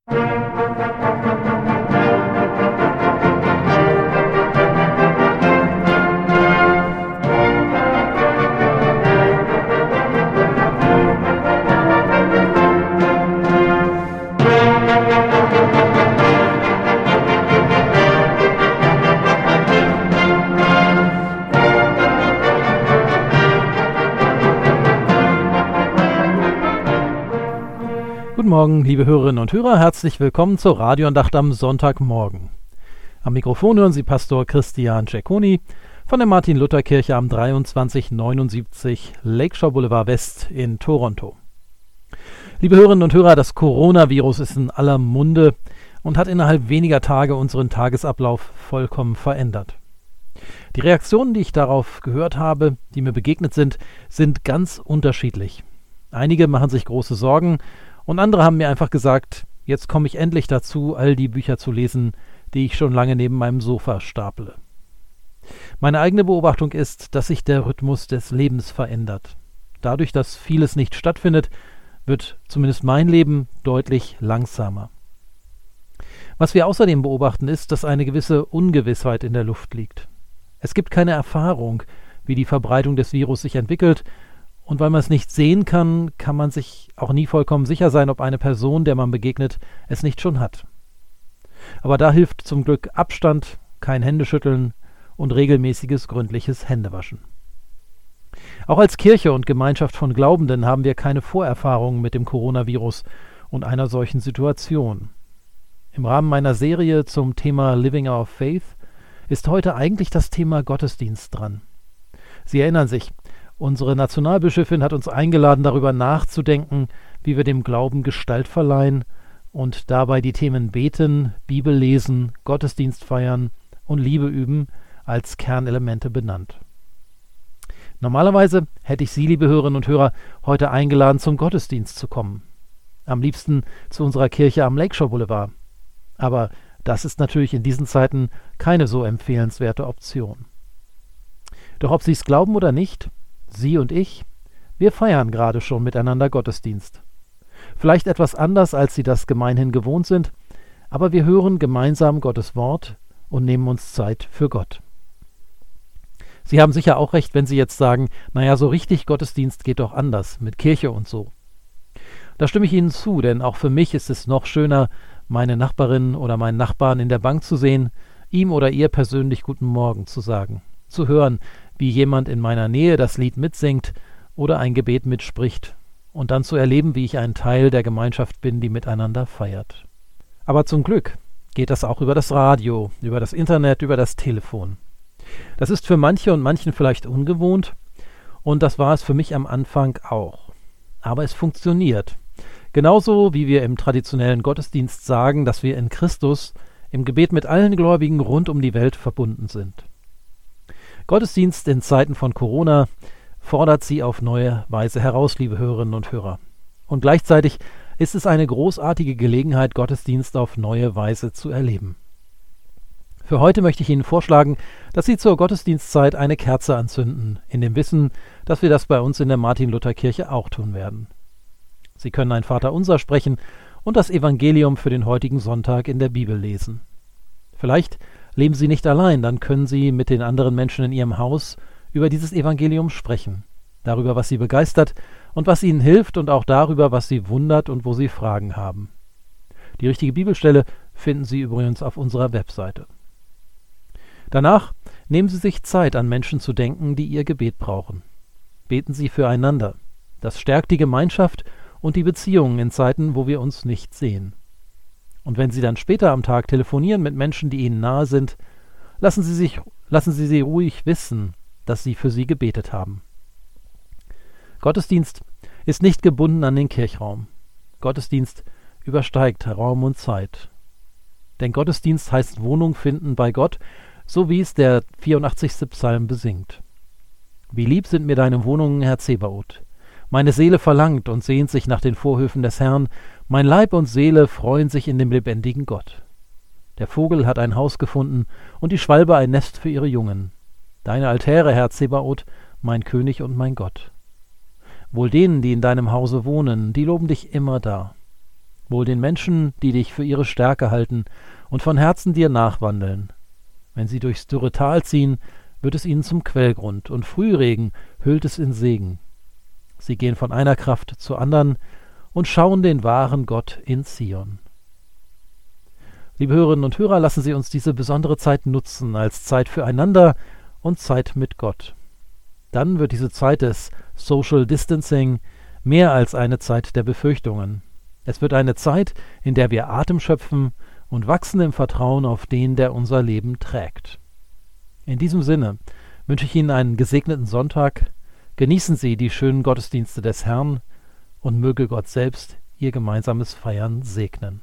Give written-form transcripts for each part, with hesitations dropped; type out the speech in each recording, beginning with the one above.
Guten Morgen, liebe Hörerinnen und Hörer, herzlich willkommen zur Radioandacht am Sonntagmorgen. Am Mikrofon hören Sie Pastor Christian Cecconi von der Martin-Luther-Kirche am 2379 Lakeshore Boulevard West in Toronto. Liebe Hörerinnen und Hörer, das Coronavirus ist in aller Munde und hat innerhalb weniger Tage unseren Tagesablauf vollkommen verändert. Die Reaktionen, die ich darauf gehört habe, die mir begegnet sind ganz unterschiedlich. Einige machen sich große Sorgen und andere haben mir einfach gesagt, jetzt komme ich endlich dazu, all die Bücher zu lesen, die ich schon lange neben meinem Sofa staple. Meine eigene Beobachtung ist, dass sich der Rhythmus des Lebens verändert. Dadurch, dass vieles nicht stattfindet, wird zumindest mein Leben deutlich langsamer. Was wir außerdem beobachten, ist, dass eine gewisse Ungewissheit in der Luft liegt. Es gibt keine Erfahrung, wie die Verbreitung des Virus sich entwickelt, und weil man es nicht sehen kann, kann man sich auch nie vollkommen sicher sein, ob eine Person, der man begegnet, es nicht schon hat. Aber da hilft zum Glück Abstand, kein Händeschütteln und regelmäßiges gründliches Händewaschen. Auch als Kirche und Gemeinschaft von Glaubenden haben wir keine Vorerfahrungen mit dem Coronavirus und einer solchen Situation. Im Rahmen meiner Serie zum Thema Living Our Faith ist heute eigentlich das Thema Gottesdienst dran. Sie erinnern sich, unsere Nationalbischöfin hat uns eingeladen, darüber nachzudenken, wie wir dem Glauben Gestalt verleihen und dabei die Themen Beten, Bibel lesen, Gottesdienst feiern und Liebe üben als Kernelemente benannt. Normalerweise hätte ich Sie, liebe Hörerinnen und Hörer, heute eingeladen, zum Gottesdienst zu kommen. Am liebsten zu unserer Kirche am Lakeshore Boulevard. Aber das ist natürlich in diesen Zeiten keine so empfehlenswerte Option. Doch ob Sie es glauben oder nicht, Sie und ich, wir feiern gerade schon miteinander Gottesdienst. Vielleicht etwas anders, als Sie das gemeinhin gewohnt sind, aber wir hören gemeinsam Gottes Wort und nehmen uns Zeit für Gott. Sie haben sicher auch recht, wenn Sie jetzt sagen, naja, so richtig Gottesdienst geht doch anders, mit Kirche und so. Da stimme ich Ihnen zu, denn auch für mich ist es noch schöner, meine Nachbarin oder meinen Nachbarn in der Bank zu sehen, ihm oder ihr persönlich Guten Morgen zu sagen, zu hören, wie jemand in meiner Nähe das Lied mitsingt oder ein Gebet mitspricht und dann zu erleben, wie ich ein Teil der Gemeinschaft bin, die miteinander feiert. Aber zum Glück geht das auch über das Radio, über das Internet, über das Telefon. Das ist für manche und manchen vielleicht ungewohnt und das war es für mich am Anfang auch. Aber es funktioniert. Genauso wie wir im traditionellen Gottesdienst sagen, dass wir in Christus im Gebet mit allen Gläubigen rund um die Welt verbunden sind. Gottesdienst in Zeiten von Corona fordert Sie auf neue Weise heraus, liebe Hörerinnen und Hörer. Und gleichzeitig ist es eine großartige Gelegenheit, Gottesdienst auf neue Weise zu erleben. Für heute möchte ich Ihnen vorschlagen, dass Sie zur Gottesdienstzeit eine Kerze anzünden, in dem Wissen, dass wir das bei uns in der Martin-Luther-Kirche auch tun werden. Sie können ein Vaterunser sprechen und das Evangelium für den heutigen Sonntag in der Bibel lesen. Vielleicht leben Sie nicht allein, dann können Sie mit den anderen Menschen in Ihrem Haus über dieses Evangelium sprechen, darüber, was Sie begeistert und was Ihnen hilft und auch darüber, was Sie wundert und wo Sie Fragen haben. Die richtige Bibelstelle finden Sie übrigens auf unserer Webseite. Danach nehmen Sie sich Zeit, an Menschen zu denken, die Ihr Gebet brauchen. Beten Sie füreinander. Das stärkt die Gemeinschaft und die Beziehungen in Zeiten, wo wir uns nicht sehen. Und wenn Sie dann später am Tag telefonieren mit Menschen, die Ihnen nahe sind, lassen Sie sie ruhig wissen, dass Sie für sie gebetet haben. Gottesdienst ist nicht gebunden an den Kirchraum. Gottesdienst übersteigt Raum und Zeit. Denn Gottesdienst heißt Wohnung finden bei Gott, so wie es der 84. Psalm besingt. Wie lieb sind mir deine Wohnungen, Herr Zebaoth. Meine Seele verlangt und sehnt sich nach den Vorhöfen des Herrn. Mein Leib und Seele freuen sich in dem lebendigen Gott. Der Vogel hat ein Haus gefunden und die Schwalbe ein Nest für ihre Jungen. Deine Altäre, Herr Zebaoth, mein König und mein Gott. Wohl denen, die in deinem Hause wohnen, die loben dich immer da. Wohl den Menschen, die dich für ihre Stärke halten und von Herzen dir nachwandeln. Wenn sie durchs dürre Tal ziehen, wird es ihnen zum Quellgrund, und Frühregen hüllt es in Segen. Sie gehen von einer Kraft zur anderen und schauen den wahren Gott in Zion. Liebe Hörerinnen und Hörer, lassen Sie uns diese besondere Zeit nutzen als Zeit füreinander und Zeit mit Gott. Dann wird diese Zeit des Social Distancing mehr als eine Zeit der Befürchtungen. Es wird eine Zeit, in der wir Atem schöpfen und wachsen im Vertrauen auf den, der unser Leben trägt. In diesem Sinne wünsche ich Ihnen einen gesegneten Sonntag. Genießen Sie die schönen Gottesdienste des Herrn und möge Gott selbst Ihr gemeinsames Feiern segnen.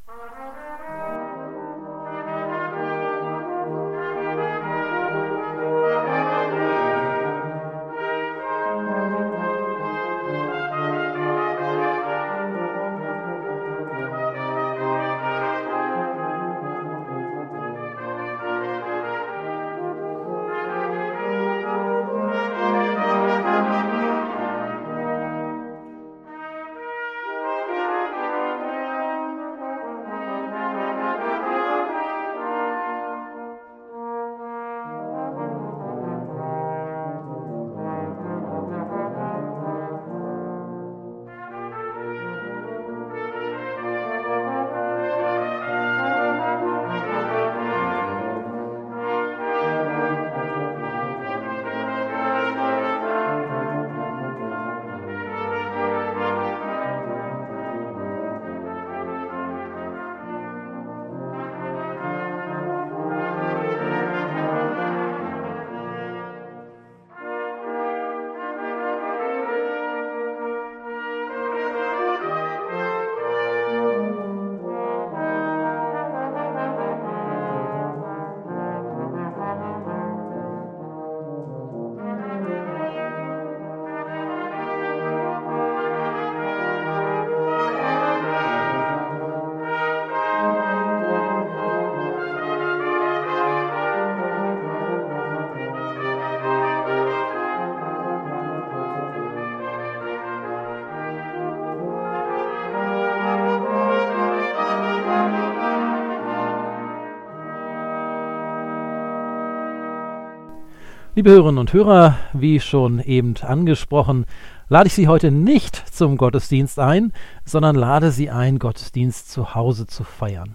Liebe Hörerinnen und Hörer, wie schon eben angesprochen, lade ich Sie heute nicht zum Gottesdienst ein, sondern lade Sie ein, Gottesdienst zu Hause zu feiern.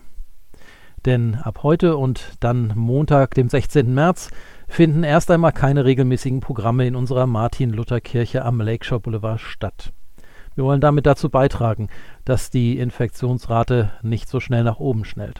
Denn ab heute und dann Montag, dem 16. März, finden erst einmal keine regelmäßigen Programme in unserer Martin-Luther-Kirche am Lakeshore Boulevard statt. Wir wollen damit dazu beitragen, dass die Infektionsrate nicht so schnell nach oben schnellt.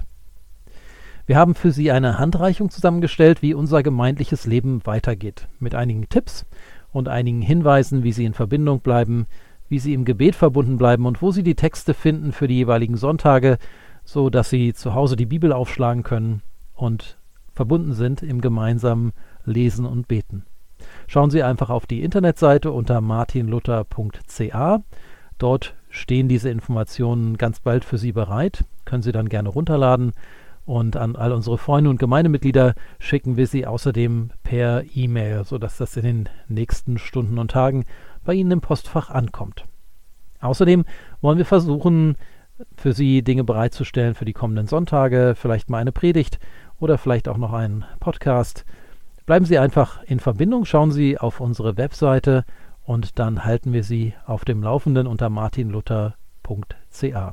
Wir haben für Sie eine Handreichung zusammengestellt, wie unser gemeindliches Leben weitergeht, mit einigen Tipps und einigen Hinweisen, wie Sie in Verbindung bleiben, wie Sie im Gebet verbunden bleiben und wo Sie die Texte finden für die jeweiligen Sonntage, so dass Sie zu Hause die Bibel aufschlagen können und verbunden sind im gemeinsamen Lesen und Beten. Schauen Sie einfach auf die Internetseite unter martinluther.ca. Dort stehen diese Informationen ganz bald für Sie bereit, können Sie dann gerne runterladen. Und an all unsere Freunde und Gemeindemitglieder schicken wir sie außerdem per E-Mail, sodass das in den nächsten Stunden und Tagen bei Ihnen im Postfach ankommt. Außerdem wollen wir versuchen, für Sie Dinge bereitzustellen für die kommenden Sonntage, vielleicht mal eine Predigt oder vielleicht auch noch einen Podcast. Bleiben Sie einfach in Verbindung, schauen Sie auf unsere Webseite und dann halten wir Sie auf dem Laufenden unter martinluther.ca.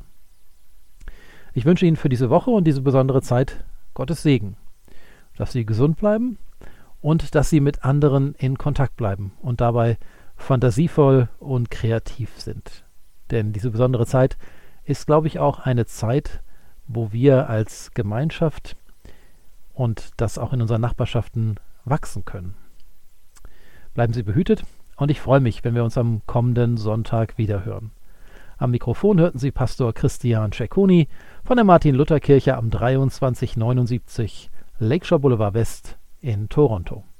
Ich wünsche Ihnen für diese Woche und diese besondere Zeit Gottes Segen, dass Sie gesund bleiben und dass Sie mit anderen in Kontakt bleiben und dabei fantasievoll und kreativ sind. Denn diese besondere Zeit ist, glaube ich, auch eine Zeit, wo wir als Gemeinschaft und das auch in unseren Nachbarschaften wachsen können. Bleiben Sie behütet und ich freue mich, wenn wir uns am kommenden Sonntag wiederhören. Am Mikrofon hörten Sie Pastor Christian Cecconi von der Martin-Luther-Kirche am 2379 Lakeshore Boulevard West in Toronto.